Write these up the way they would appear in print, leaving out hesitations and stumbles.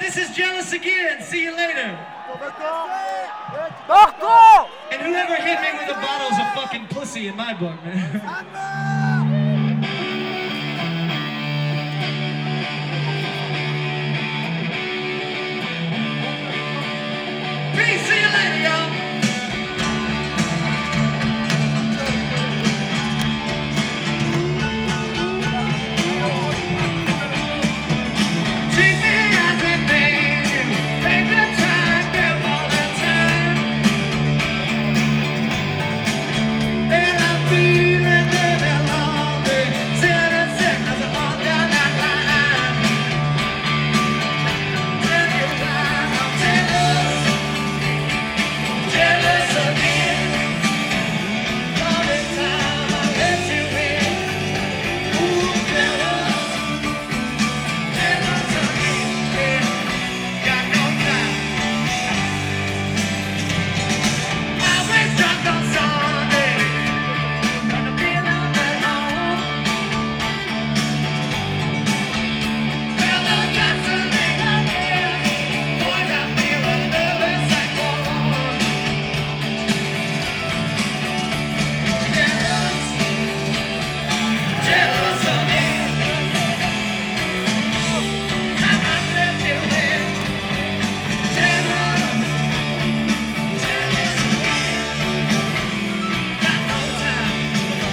this is Jealous again. See you later. Marco! And whoever hit me with a bottle's a fucking pussy in my book, man. Peace, see you later, y'all. Treat me as a man. Take the time, give all the time. And I'm feeling really lonely. Sitting sick as I'm on down that line. Tell you why I'm jealous. Jealous again. All the time I let you in. Ooh, jealous. Jealous again. Got no time. Always drunk on Sunday. Gonna be alone at home. Well, I got something out there. Boys, I feel a nervous like one. Jealous. Jealous again. Time I let you in. Jealous. Jealous again. Got no time.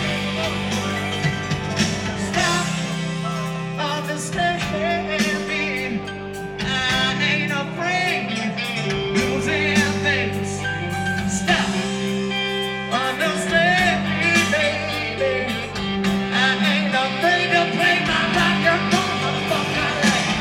Stop understanding me. I ain't afraid losing things. Stop understanding me, baby. I ain't afraid to play my rock and roll, motherfucker.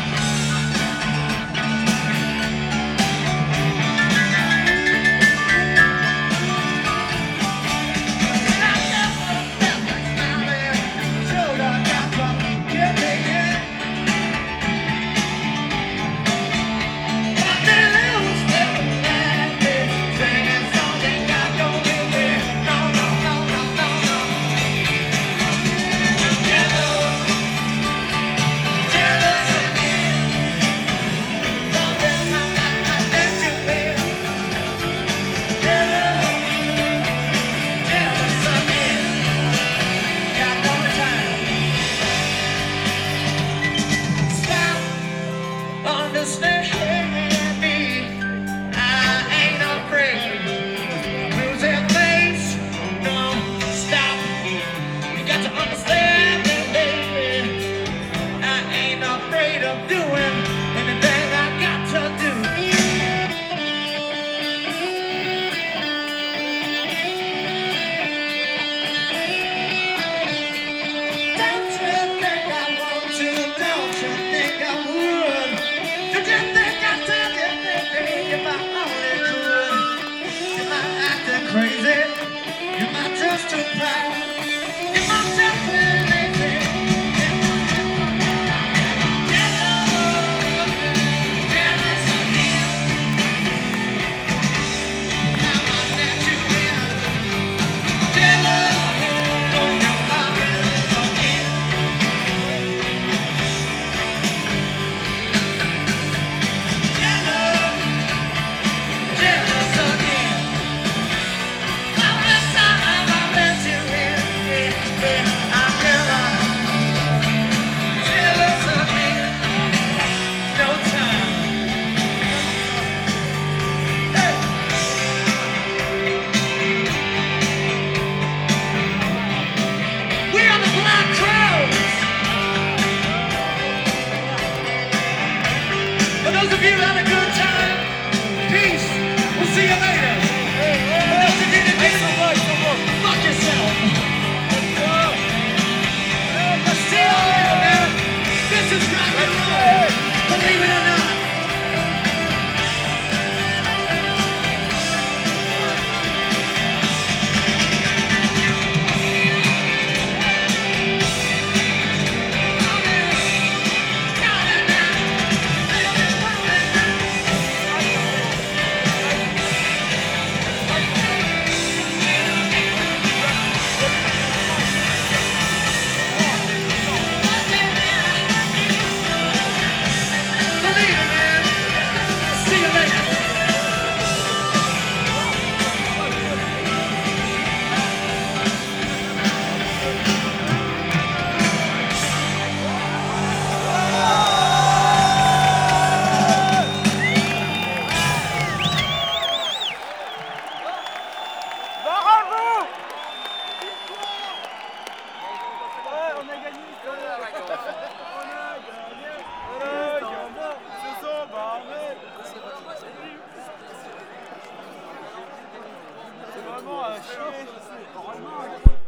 And I never felt like smiling. Showed I got from giving in. But they lose their laughing, singing songs they got no meaning. No, no, no, no, no, no. Jealous, jealous again. All the time I let you in. Jealous, jealous again. Got no time. Stop understanding me. I ain't afraid losing things. No, stop. You got to understand me, baby. I ain't afraid of doing anything I got to do. Don't you think I want to? Don't you think I would? Don't you think I tell you anything if I only could? Am I acting crazy? Am I just too proud? Am I just being lazy? Jealous again. Now I let you in. Jealous. Oh, you are really so in. Jealous. Jealous again. All the time I let you in. I'm jealous again. No time. Hey. We are the Black Crowes. For those of you that are good